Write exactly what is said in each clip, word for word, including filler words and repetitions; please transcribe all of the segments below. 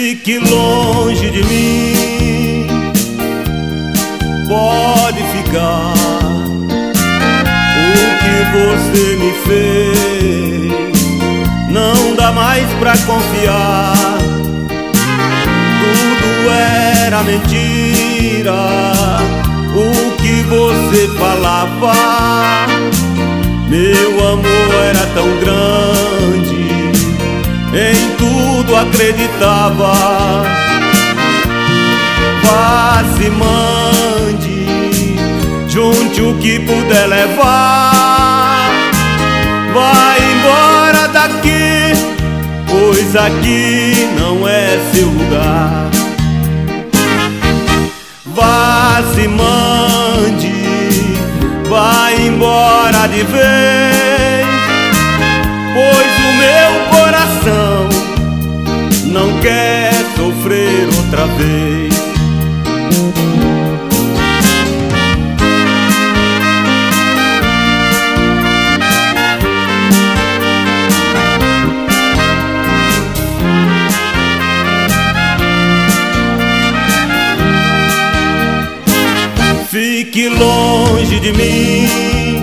Fique longe de mim, pode ficar. O que você me fez não dá mais pra confiar. Tudo era mentira, o que você falava. Meu amor era tão grande, em tudo acreditava. Vá, se mande, junte o que puder levar. Vai embora daqui, pois aqui não é seu lugar. Vá, se mande, vai embora de vez, pois o meu coração não quer sofrer outra vez. Fique longe de mim,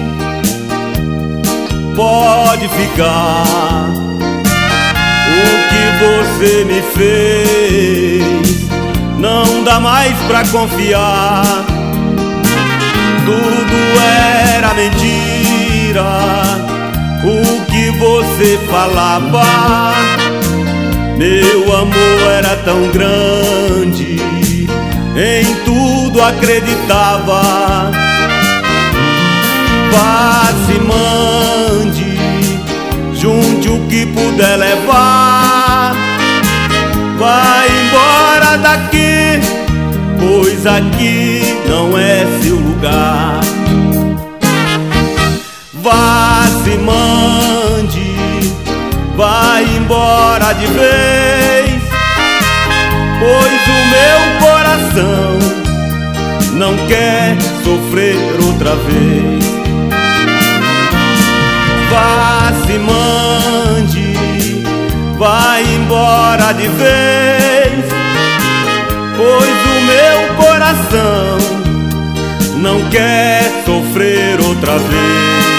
pode ficar. O que você me fez não dá mais pra confiar. Tudo era mentira, o que você falava. Meu amor era tão grande, em tudo acreditava. Vá, se mande, junte o que puder levar. Vai embora daqui, pois aqui não é seu lugar. Vá, se mande, vai embora de vez, pois o meu coração não quer sofrer outra vez. Vá, se mande, vai embora de vez, pois o meu coração não quer sofrer outra vez.